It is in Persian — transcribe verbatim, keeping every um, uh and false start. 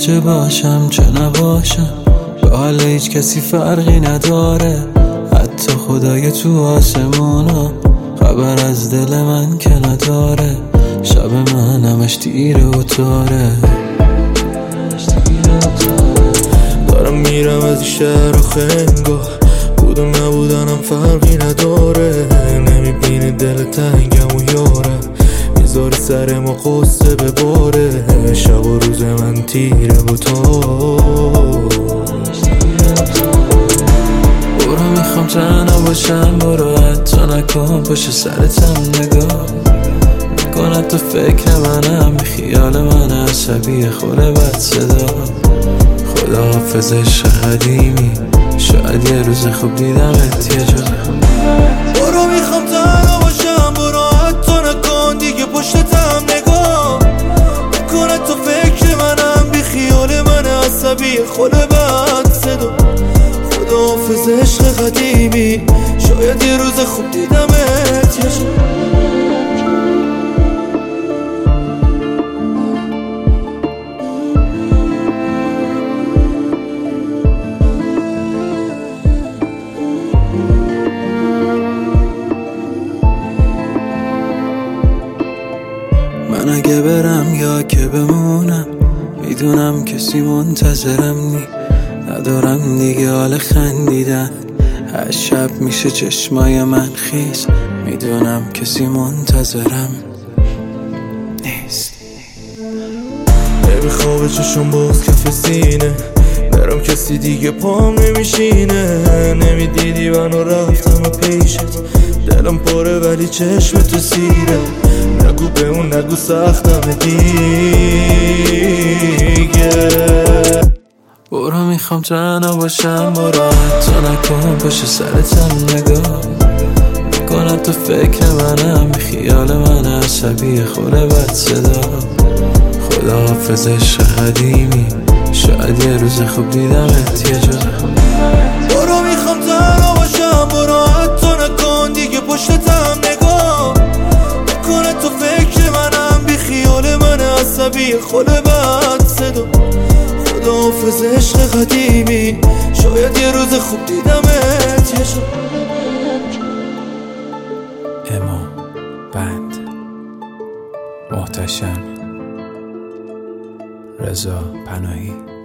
چه باشم چه نباشم، به حال هیچ کسی فرقی نداره، حتی خدای تو آسمونا خبر از دل من که نداره. شب من همش تیره و تاره، دارم میرم از این شهر و خنگاه، بودم نبودنم فرقی نداره. نمیبینی دل تنگم و یارم میذاری سر ما قصه بباره. شب و روز من تیره و تار، برو میخوام تنها باشم، برو حتی نکن پشت سرتم نگاه نکن، تو فکر منم خیال من عصبی خوره بد صدا. خدا حافظ عشق قدیمی، شاید یه روز خوب دیدمت یه جا. برو میخوام تنها باشم، برو حتی نکن دیگه پشتتم نگاه نکنه، تو فکر منم بی خیال من عصبی خوله بد صدا. خدا حافظ عشق قدیمی، شاید یه روز خوب دیدمت یه جا. من اگه برم یا که بمونم، میدونم کسی منتظرم نی، ندارم دیگه حال خندیدن، هر شب میشه چشمای من خیس، میدونم کسی منتظرم نیست. نمیخواب چشم باز کف سینه، برم کسی دیگه پام نمیشینه. نمیدیدی منو رفتم و پیشت، دلم پاره ولی چشم تو سیره. نگو به اون نگو سختم دیگه. برو میخوام تنها باشم، برو حتی نکن پشت سرتم نگاه نکنم، تو فکر منم خیال من عصبی خوره بد صدا. خدا حافظ عشق قدیمی، شاید یه روز خوب دیدمت یه جا. برو میخوام تنها باشم، برو حتی نکن دیگه پشتتم نگاه نکنه، تو فکر منم بی خیال من عصبی خوله بد صدا. خدا حافظ عشق قدیمی، شاید یه روز خوب دیدمت یه جا. اما بند محتشم رضا پناهی.